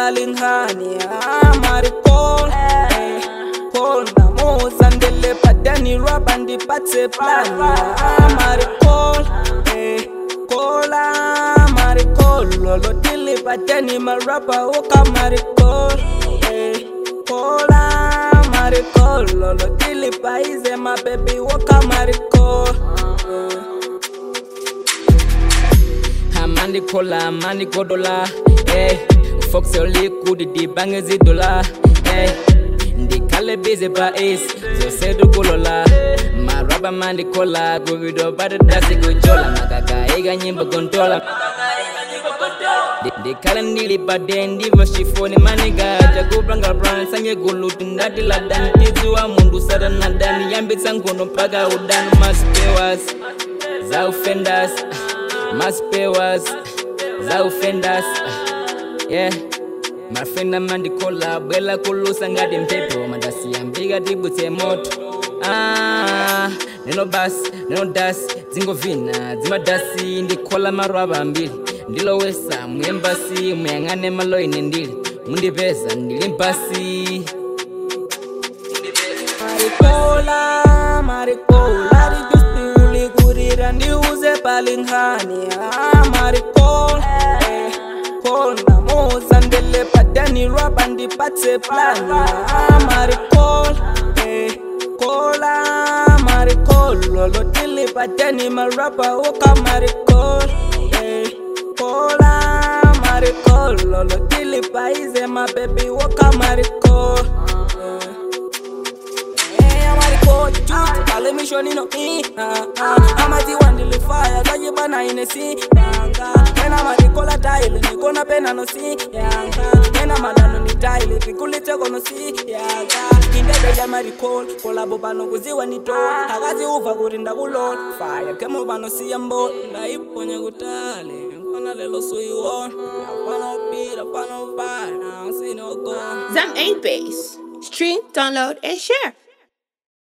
palingani maricol call namuza ndele padani rap andipatse plan maricol kola maricol lolo dili padani marapa uka maricol kola maricol lolo dili paize my baby uka maricol Mandi kola, mandi kodola, Fox oli kudi di bange zidola, Ndi kale busy ba ace, zo sedu kolola. Maraba mandi kola, guvido bada dasi gujola. Makaka ega nyimba kontola. Ndi kale ndili bade ndivo shifoni maniga. Jago branga brand sanye gulu tundadi ladani. Tizuwa mundu sada nadani, yambi sangono paga udanu maspewas, za offenders. Maspewas, za offenders, yeah. My friend Amandi kola, bwela kulusa ngadi mpepo. Madasi ambiga tibute moto. Neno bas, neno das, zingo vina, zima dasi. Ndi kola marwaba mbili. Ndilo wesa, mwembasi, mwengane malo inendili. Mundi beza, ndilimbasi. Maricola, maricola, rijusti uligurira ndiuze palingani maricol call namuza ndele padani rap andipatse plan maricol kola maricol lolo dili padani marapa uka maricol kola maricol lolo dili paize my baby uka maricol Kale mishoni no Amati wandili fire Kaji bana inesi Kena marikola tile Nikona pena no si Kena madano ni tile Pikulite kono si Kindebe ya marikol Kola bobano kuziwa nito Hagazi uva kurinda kulol Fire kemo bano si yambo Nda ipo nye kutale Nkona lelo suiwon Apana upira, apana upana Sino go Zam 8 Base. Stream, download, and share.